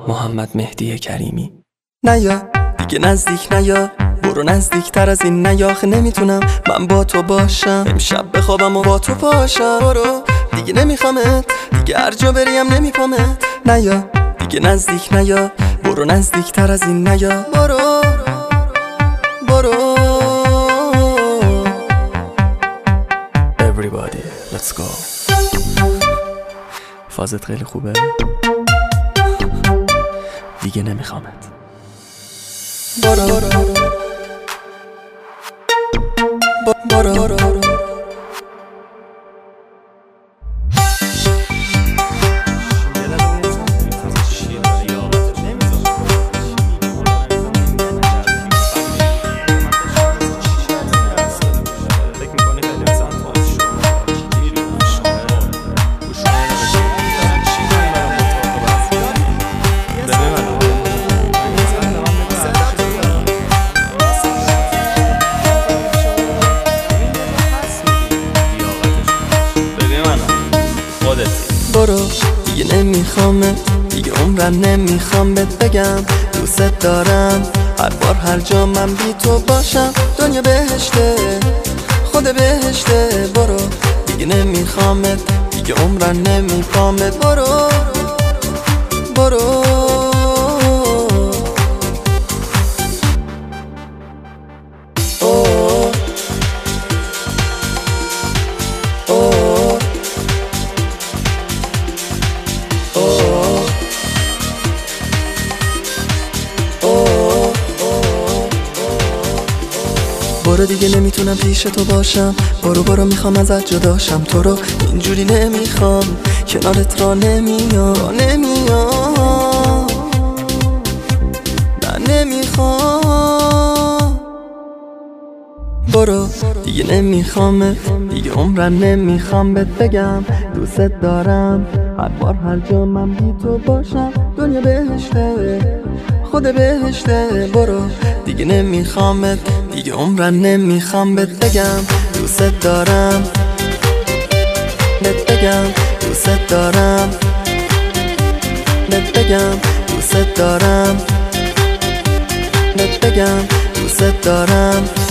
محمد مهدی کریمی. نیا دیگه نزدیک نیا، برو نزدیک تر از این نیا. آخه نمیتونم من با تو باشم، امشب بخوابم و با تو پاشم. برو دیگه نمیخوامت، دیگه هر جا بریم نمیپامت. نیا دیگه نزدیک نیا، برو نزدیک تر از این نیا. برو برو. Everybody let's go. فازت خیلی خوبه، دیگه نمیخوامت. برو برو برو. برو دیگه نمیخوامت، دیگه عمرم نمیخوام بهت بگم دوست دارم. هر بار هر جا من بی تو باشم دنیا بهشته، خود بهشته. برو دیگه نمیخوامت، دیگه عمرم نمیخوامت. برو برو. برو دیگه نمیتونم پیش تو باشم، برو برو میخوام ازت جداشم. تو رو اینجوری نمیخوام، کنارت را نمیام نه نمیخوام. برو دیگه نمیخوامت، دیگه عمرم نمیخوام بهت بگم دوست دارم. هر بار هر جا من بی تو باشم دنیا بهشته، خود بهشته. برو دیگه نمیخوامت، دیگه عمرم نمیخوام بهت بگم دوست دارم، بهت بگم دوست دارم، بهت بگم دوست دارم، بهت بگم دوست دارم.